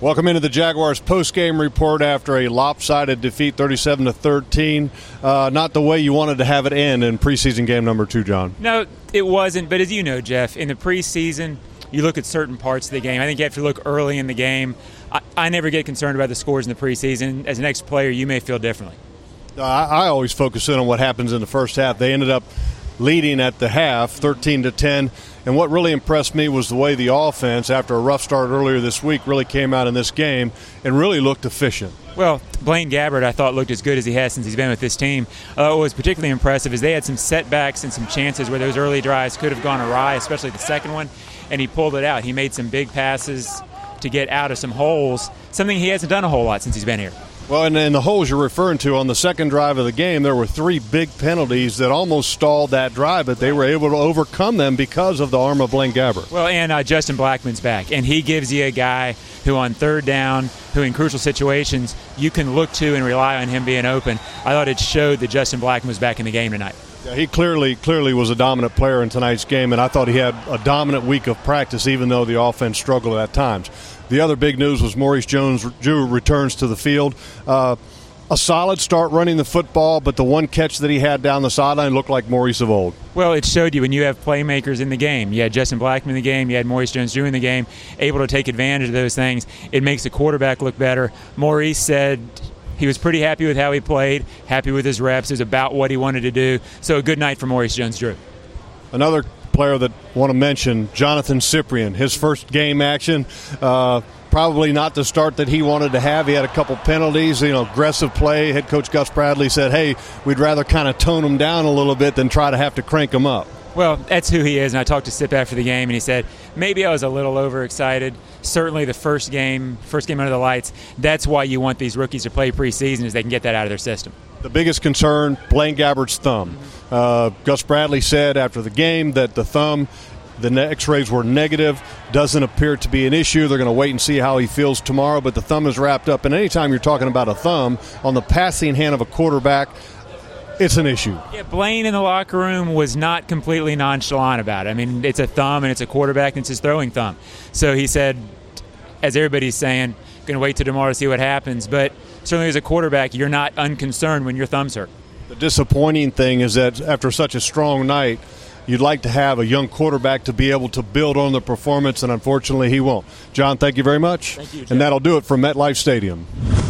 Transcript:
Welcome into the Jaguars post-game report after a lopsided defeat, 37-13. Not the way you wanted to have it end in preseason game number 2, John. No, it wasn't. But as you know, Jeff, in the preseason, you look at certain parts of the game. I think you have to look early in the game. I never get concerned about the scores in the preseason. As an ex-player, you may feel differently. I always focus in on what happens in the first half. They ended up leading at the half, 13-10. And what really impressed me was the way the offense, after a rough start earlier this week, really came out in this game and really looked efficient. Well, Blaine Gabbert, I thought, looked as good as he has since he's been with this team. What was particularly impressive is they had some setbacks and some chances where those early drives could have gone awry, especially the second one, and he pulled it out. He made some big passes to get out of some holes, something he hasn't done a whole lot since he's been here. Well, and the holes you're referring to, on the second drive of the game, there were 3 big penalties that almost stalled that drive, but they were able to overcome them because of the arm of Blaine Gabbert. Well, and Justin Blackmon's back, and he gives you a guy who on third down, who in crucial situations, you can look to and rely on him being open. I thought it showed that Justin Blackmon was back in the game tonight. Yeah, he clearly was a dominant player in tonight's game, and I thought he had a dominant week of practice, even though the offense struggled at times. The other big news was Maurice Jones-Drew returns to the field. A solid start running the football, but the one catch that he had down the sideline looked like Maurice of old. Well, it showed you when you have playmakers in the game. You had Justin Blackmon in the game. You had Maurice Jones-Drew in the game, able to take advantage of those things. It makes the quarterback look better. Maurice said he was pretty happy with how he played, happy with his reps. It was about what he wanted to do. So a good night for Maurice Jones-Drew. Another player that I want to mention, Jonathan Cyprien, his first game action. Probably not the start that he wanted to have. He had a couple penalties, aggressive play. Head coach Gus Bradley said, hey, we'd rather kind of tone him down a little bit than try to have to crank him up. Well, that's who he is, and I talked to Sip after the game, and he said, maybe I was a little overexcited. Certainly the first game under the lights, that's why you want these rookies to play preseason, is they can get that out of their system. The biggest concern, Blaine Gabbert's thumb. Gus Bradley said after the game that the thumb, the x-rays were negative, doesn't appear to be an issue. They're going to wait and see how he feels tomorrow, but the thumb is wrapped up. And anytime you're talking about a thumb on the passing hand of a quarterback, it's an issue. Yeah, Blaine in the locker room was not completely nonchalant about it. I mean, it's a thumb and it's a quarterback and it's his throwing thumb. So he said, as everybody's saying, going to wait till tomorrow to see what happens. But certainly as a quarterback, you're not unconcerned when your thumb's hurt. The disappointing thing is that after such a strong night, you'd like to have a young quarterback to be able to build on the performance, and unfortunately he won't. John, thank you very much. Thank you, Jeff. And that'll do it from MetLife Stadium.